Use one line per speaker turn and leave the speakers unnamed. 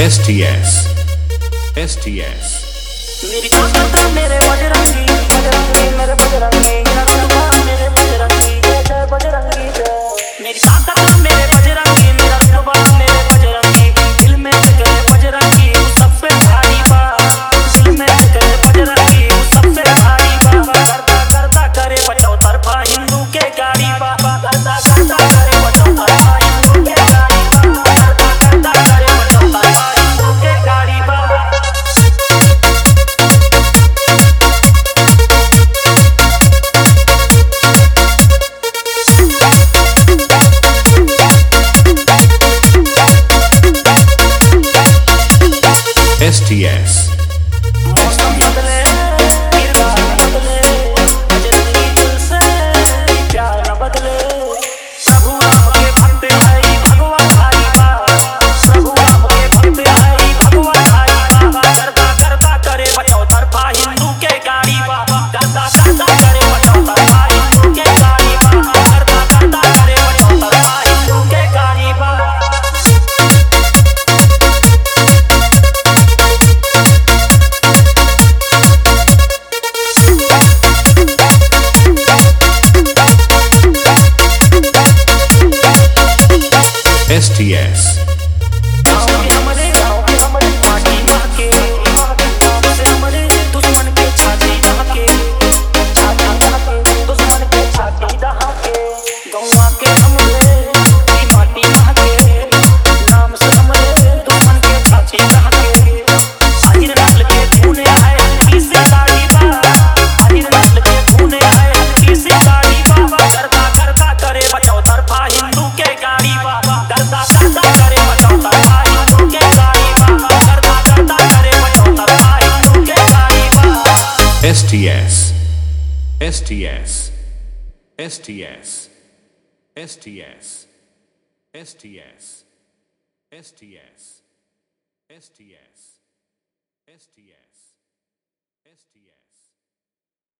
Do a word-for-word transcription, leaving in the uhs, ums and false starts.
S T S S T S
मेरी ताकत मेरे बजरंगी बजरंगी मेरे बजरंगी रुतबा मेरे बजरंगी जय बजरंगी जय मेरी ताकत मेरे बजरंगी मेरा रुतबा मेरे बजरंगी दिल में करे बजरंगी वो सब पे भारी बा दिल में करे बजरंगी वो सब पे भारी बा करता करता करे बचाओ तरफा हिंदू के गाड़ी बा करता करता करे बचाओ तरफा हिंदू के गाड़ी बा करता करता करे बचाओ तरफा हिंदू के गाड़ी बा
S T S
मौसम बदले किरदार बदले बजरंगी दिल से प्यार न बदले प्रभु राम के भक्त भाई भगवान भाई बा प्रभु राम के भक्त भाई भगवान भाई बा करता करता करे बचाओ तरफा हिंदू के गाड़ी बा करता करता करे बचाओ तरफा हिंदू के गाड़ी बा करता करता करे बचाओ तरफा हिंदू के गाड़ी बा
S T S
गाँव के हमरे गाँव के हमरे माटी महके गाँव से हमरे दुश्मन के छाती दहके छाती दहके दुश्मन के छाती दहके गौवा के हमरे की माटी महके नाम से हमरे दुश्मन के छाती दहके आहिर नस्ल के खून है हल्की से दाढ़ी बा आहिर नस्ल के खून है हल्की से दाढ़ी बा करता करता करे बचाओ तरफा हिंदू के गाड़ी बा करता करता करे बचाओ तरफा हिंदू के गाड़ी बा करता करता करे बचाओ तरफा हिंदू के गाड़ी बा
S T S S T S S T S S T S S T S S T S S T S S T S S T S